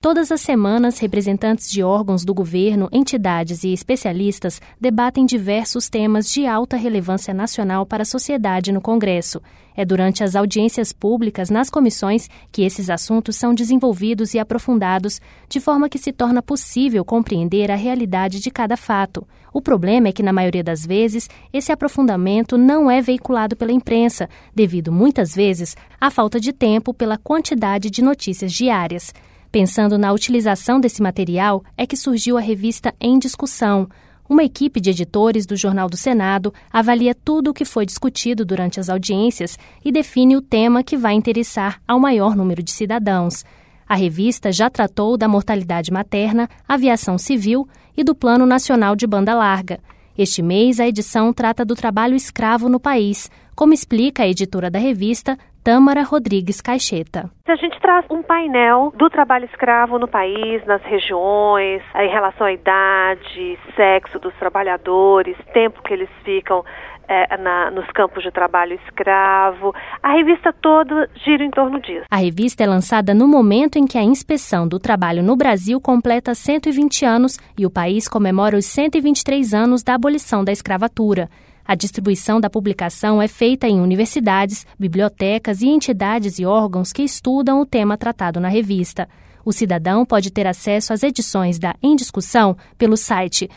Todas as semanas, representantes de órgãos do governo, entidades e especialistas debatem diversos temas de alta relevância nacional para a sociedade no Congresso. É durante as audiências públicas nas comissões que esses assuntos são desenvolvidos e aprofundados, de forma que se torna possível compreender a realidade de cada fato. O problema é que, na maioria das vezes, esse aprofundamento não é veiculado pela imprensa, devido, muitas vezes, à falta de tempo pela quantidade de notícias diárias. Pensando na utilização desse material, é que surgiu a revista Em Discussão. Uma equipe de editores do Jornal do Senado avalia tudo o que foi discutido durante as audiências e define o tema que vai interessar ao maior número de cidadãos. A revista já tratou da mortalidade materna, aviação civil e do Plano Nacional de Banda Larga. Este mês, a edição trata do trabalho escravo no país, como explica a editora da revista, Tâmara Rodrigues Caixeta. A gente traz um painel do trabalho escravo no país, nas regiões, em relação à idade, sexo dos trabalhadores, tempo que eles ficam nos campos de trabalho escravo. A revista toda gira em torno disso. A revista é lançada no momento em que a inspeção do trabalho no Brasil completa 120 anos e o país comemora os 123 anos da abolição da escravatura. A distribuição da publicação é feita em universidades, bibliotecas e entidades e órgãos que estudam o tema tratado na revista. O cidadão pode ter acesso às edições da Em Discussão pelo site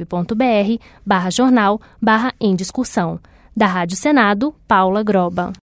www.senado.gov.br/jornal/Em Discussão. Da Rádio Senado, Paula Groba.